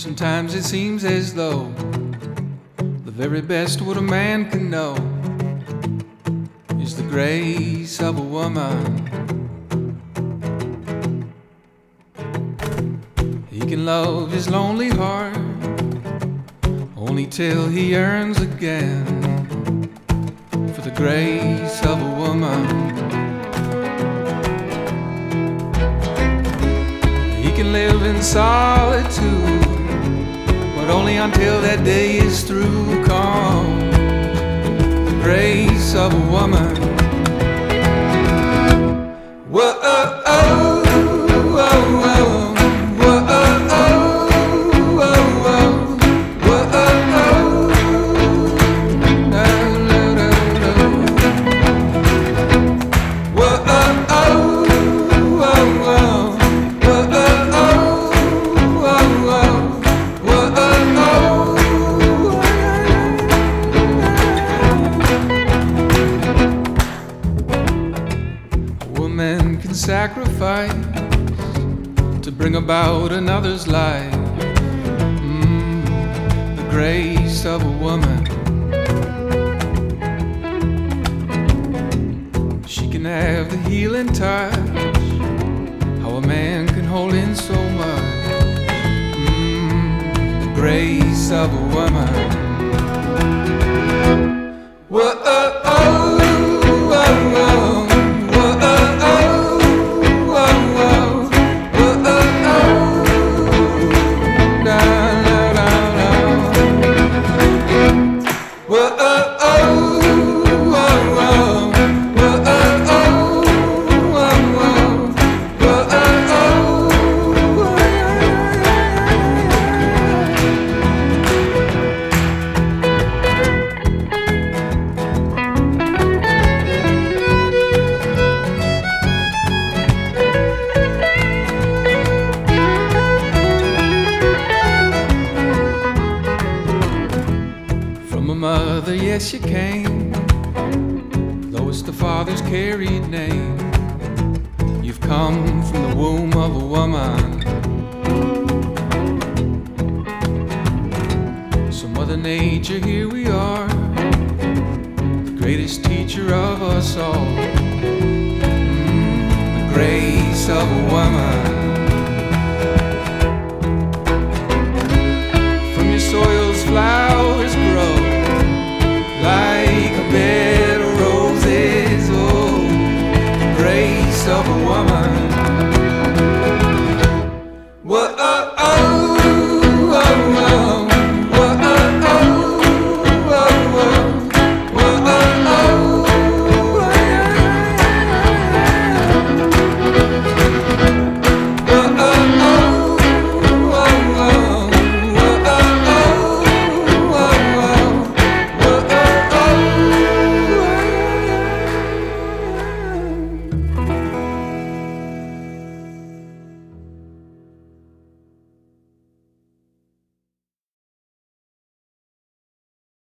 Sometimes it seems as though the very best what a man can know is the grace of a woman. He can love his lonely heart only till he yearns again for the grace of a woman. He can live in solitude, but only until that day is through. Come, the grace of a woman. Whoa, oh, oh, oh, oh. Man can sacrifice to bring about another's life. The grace of a woman. She can have the healing touch, how a man can hold in so much. The grace of a woman. Whoa, oh, oh, oh, oh. Mother, yes you came, though it's the father's carried name. You've come from the womb of a woman. So Mother Nature, here we are, the greatest teacher of us all. The grace of a woman. From your soil's flowers grow like a bed of roses. Oh, the grace of a woman.